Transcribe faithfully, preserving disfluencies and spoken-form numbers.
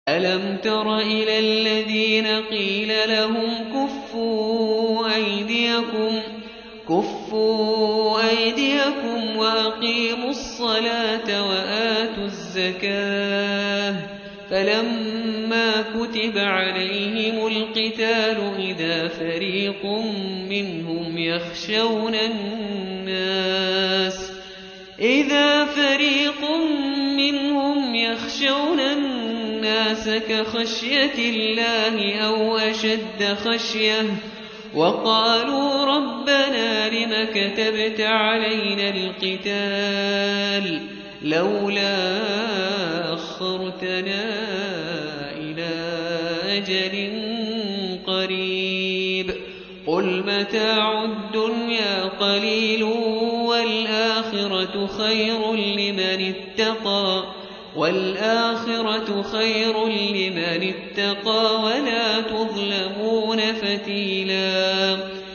ألم تر إلى الذين قيل لهم كفوا أيديكم كفوا أيديكم وأقيموا الصلاة وآتوا الزكاة فلما كتب عليهم القتال إذا فريق منهم يخشون الناس إذا فريق منهم يخشون الناس كخشية الله أو أشد خشية وقالوا ربنا لم كتبت علينا القتال لولا أخرتنا إلى أجل قريب قل متاع الدنيا قليل والآخرة خير لمن اتقى والآخرة خير لمن اتقى ولا تظلمون فتيلا